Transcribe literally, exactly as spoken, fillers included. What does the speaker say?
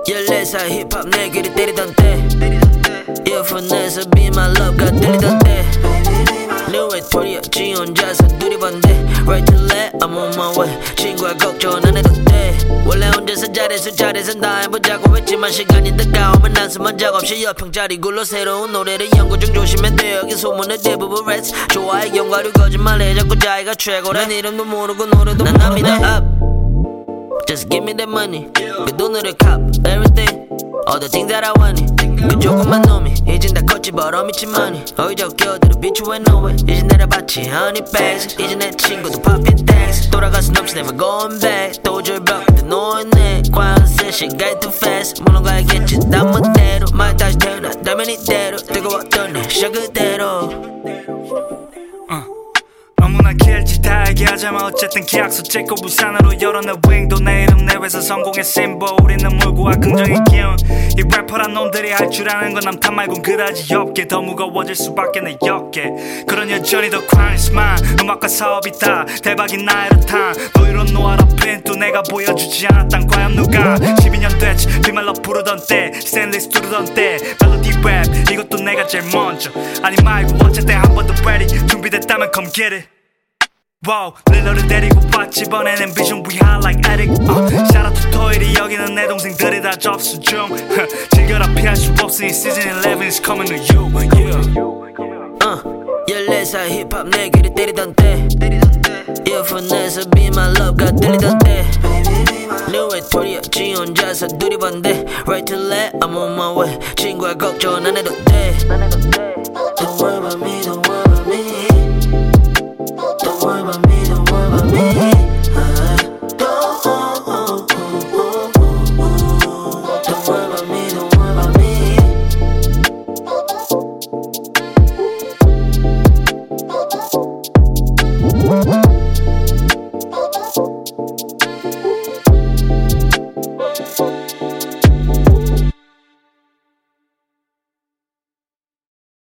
열네 살 힙합 내 귀를 때리던 때 이어폰에서 Be My Love가 들리던 때 New Victoria 지 혼자서 두리번데 Right to left I'm on my way 친구야 걱정 안 해도 돼 원래 혼자서 잘해서 잘해서 다 해보자고 했지만 시간이 다가오면 난수만 작업실 옆평짜리 굴로 새로운 노래를 연구 중 조심해 돼 여기 소문의 대부분 랩스 좋아해 영화류 거짓말해 자꾸 자기가 최고래 난 이름도 모르고 노래도 난 난 믿어 up Just give me that money 그 돈으로 cop everything All the things that I wanted 그 조금만 놈이 이젠 다 컸지 but I'm itchy money 어이적 껴들어 비추해 너왜 이젠 내려봤지 honey bags 이제 내 친구도 popping tags 돌아가서 넘치 never going back 또 절벽 그때 노였네 과연 shit got too fast 물러가야겠지 난 멋대로 말 다시 태어나 다면 이대로 뜨거웠던 내 시작 그대로 너무나 길지 다 얘기하자면 어쨌든 계약서 찍고 부산으로 열어내 윙도 내 이름 내 회사 성공의 심볼 우리는 물고와 긍정의 기운 이 래퍼란 놈들이 할 줄 아는 건 남탓 말곤 그다지 없게 더 무거워질 수밖에 내 역계 그런 여전히 더 크라이스만 음악과 사업이 다 대박인 나의 루탄 노이로 놓아라 핀도 내가 보여주지 않았단 과연 누가 십이 년 됐지 비말로 부르던 때 스탠리스 두르던 때 멜로디 랩 이것도 내가 제일 먼저 아니 말고 어쨌든 한 번 더 ready 준비됐다면 come get it Wow, 릴러를 데리고 왔지 이번에는 vision we high like addict uh, Shout out to 토일이 여기는 내 동생들이 다 접수 중 즐겨라 피할 수 없으니 season eleven is coming to you yeah. uh, 열네 살 힙합 내 귀를 때리던 때 이어폰에서 Be My Love가 들리던 때 New Victoria 지 혼자서 두리번데 Right to left I'm on my way 친구야 걱정 안 해도 돼